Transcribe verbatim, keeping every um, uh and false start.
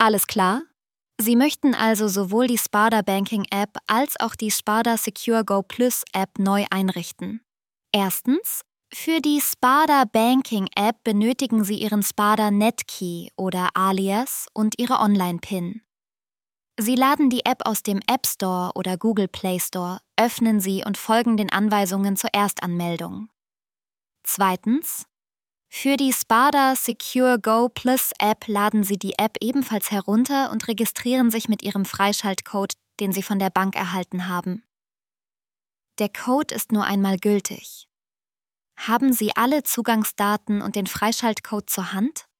Alles klar? Sie möchten also sowohl die Sparda Banking App als auch die Sparda Secure Go Plus App neu einrichten. Erstens: Für die Sparda Banking App benötigen Sie Ihren Sparda Netkey oder Alias und Ihre Online-PIN. Sie laden die App aus dem App Store oder Google Play Store, öffnen sie und folgen den Anweisungen zur Erstanmeldung. Zweitens: Für die Sparda Secure Go Plus App laden Sie die App ebenfalls herunter und registrieren sich mit Ihrem Freischaltcode, den Sie von der Bank erhalten haben. Der Code ist nur einmal gültig. Haben Sie alle Zugangsdaten und den Freischaltcode zur Hand?